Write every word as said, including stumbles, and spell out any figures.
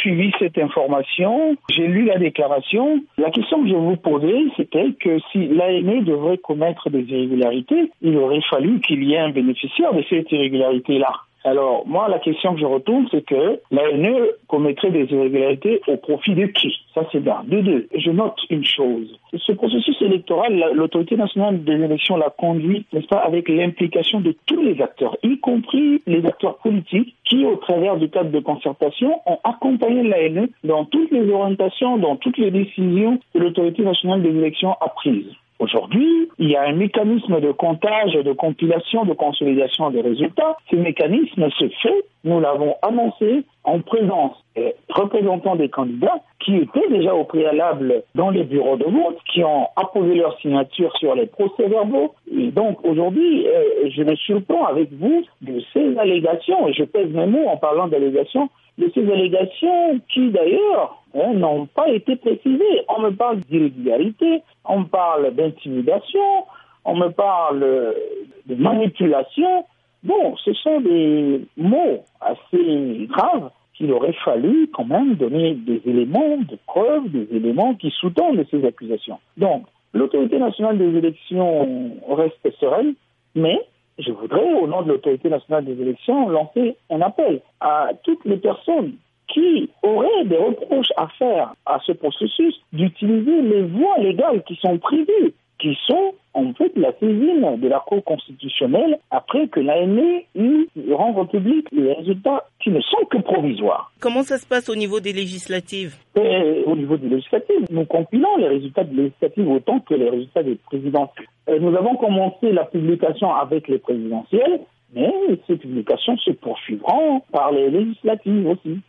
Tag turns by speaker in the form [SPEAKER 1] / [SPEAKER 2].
[SPEAKER 1] suivi cette information, j'ai lu la déclaration. La question que je vous posais, c'était que si l'A N E devrait commettre des irrégularités, il aurait fallu qu'il y ait un bénéficiaire de cette irrégularité-là. Alors, moi, la question que je retourne, c'est que l'A N E commettrait des irrégularités au profit de qui? Ça, c'est bien. De deux, je note une chose. Ce processus électoral, l'Autorité nationale des élections l'a conduit, n'est-ce pas, avec l'implication de tous les acteurs, y compris les acteurs politiques qui, au travers du cadre de concertation, ont accompagné l'A N E dans toutes les orientations, dans toutes les décisions que l'Autorité nationale des élections a prises. Aujourd'hui, il y a un mécanisme de comptage, de compilation, de consolidation des résultats. Ce mécanisme se fait, nous l'avons annoncé, en présence des représentants des candidats qui étaient déjà au préalable dans les bureaux de vote, qui ont apposé leur signature sur les procès-verbaux. Et donc aujourd'hui, euh, je me surprends avec vous de ces allégations, et je pèse mes mots en parlant d'allégations, de ces allégations qui d'ailleurs hein, n'ont pas été précisées. On me parle d'irrégularité, on me parle d'intimidation, on me parle de manipulation. Bon, ce sont des mots assez graves qu'il aurait fallu quand même donner des éléments de preuve, des éléments qui sous-tendent ces accusations. Donc, l'Autorité nationale des élections reste sereine, mais je voudrais, au nom de l'Autorité nationale des élections, lancer un appel à toutes les personnes qui auraient des reproches à faire à ce processus d'utiliser les voies légales qui sont prévues, qui sont en fait la saisine de la Cour constitutionnelle après que l'A N E eut rendre public les résultats qui ne sont que provisoires.
[SPEAKER 2] Comment ça se passe au niveau des législatives?
[SPEAKER 1] Et au niveau des législatives, nous compilons les résultats des législatives autant que les résultats des présidentielles. Et nous avons commencé la publication avec les présidentielles, mais ces publications se poursuivront par les législatives aussi.